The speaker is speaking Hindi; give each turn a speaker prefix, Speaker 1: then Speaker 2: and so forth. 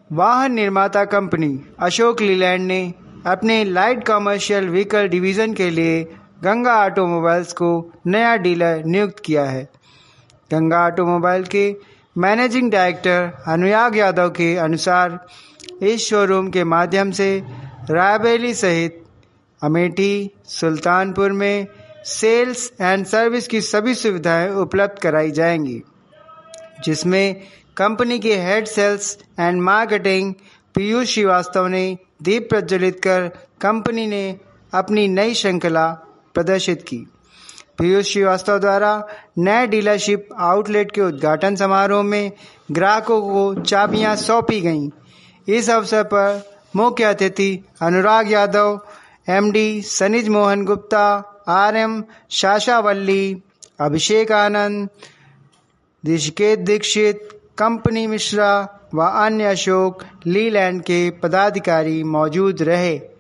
Speaker 1: वाहन निर्माता कंपनी अशोक लीलैंड ने अपने लाइट कमर्शियल व्हीकल डिवीज़न के लिए गंगा ऑटोमोबाइल्स को नया डीलर नियुक्त किया है। गंगा ऑटोमोबाइल के मैनेजिंग डायरेक्टर अनुराग यादव के अनुसार इस शोरूम के माध्यम से रायबरेली सहित अमेठी, सुल्तानपुर में सेल्स एंड सर्विस की सभी सुविधाएं उपलब्ध कराई जाएंगी, जिसमें कंपनी के head sales and marketing Piyush Srivastava ने दीप प्रज्वलित कर कंपनी ने अपनी नई श्रृंखला प्रदर्शित की। पीयूष श्रीवास्तव द्वारा नए डीलरशिप आउटलेट के उद्घाटन समारोह में ग्राहकों को चाबियां सौंपी गईं। इस अवसर पर मुख्य अतिथि Anurag Yadav, MD Sanij Mohan Gupta, RM Shashavalli, Abhishek Anand, Rishikesh Dikshit, company Mishra व अन्य अशोक लीलैंड के पदाधिकारी मौजूद रहे।